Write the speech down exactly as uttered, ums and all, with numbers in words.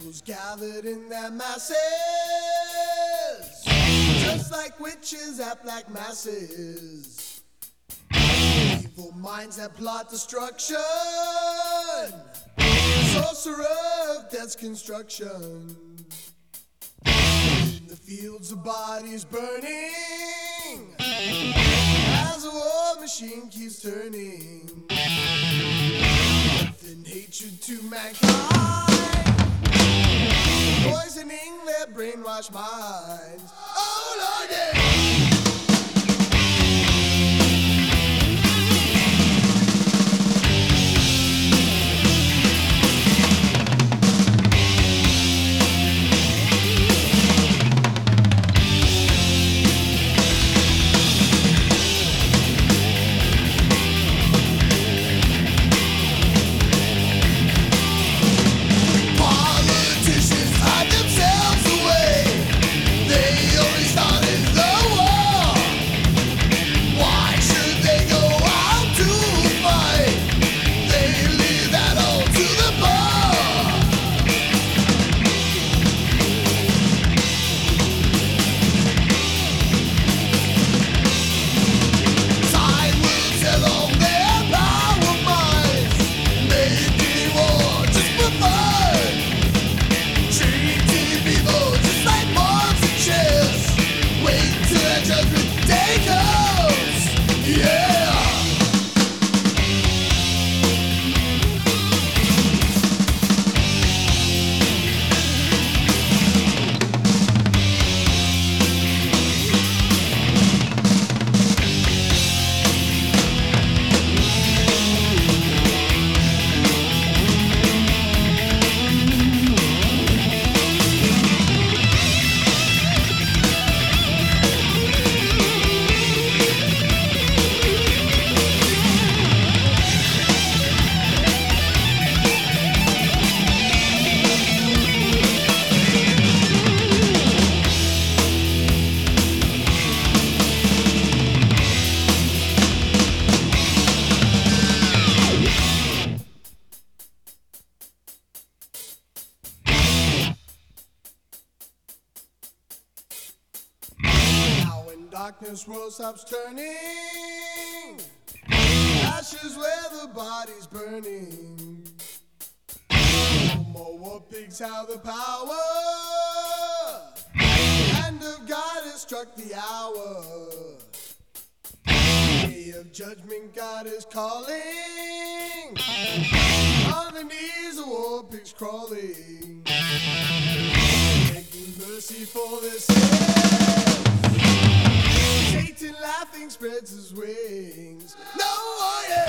Angels gathered in their masses, just like witches at black masses. Evil minds that plot destruction, sorcerer of death's construction. In the fields of bodies burning, as a war machine keeps turning. Death and hatred to mankind, poisoning their brainwashed minds. Oh Lord, yeah. Darkness world stops turning, ashes where the body's burning. No more war pigs have the power, hand of God has struck the hour. Day of judgment God is calling, on the knees of war pigs crawling, begging mercy for their sins. Satan laughing spreads his wings. No, oh yeah.